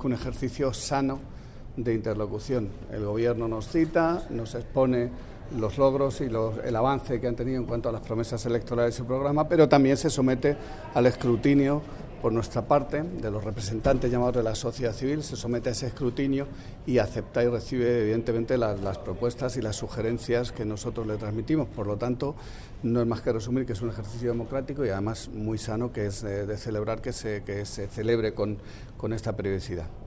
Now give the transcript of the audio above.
que un ejercicio sano de interlocución. El Gobierno nos cita, nos expone los logros y el avance que han tenido en cuanto a las promesas electorales y su programa, pero también se somete al escrutinio por nuestra parte, de los representantes llamados de la sociedad civil, se somete a ese escrutinio y acepta y recibe evidentemente las propuestas y las sugerencias que nosotros le transmitimos. Por lo tanto, no es más que resumir que es un ejercicio democrático y además muy sano, que es de celebrar que se celebre con esta periodicidad.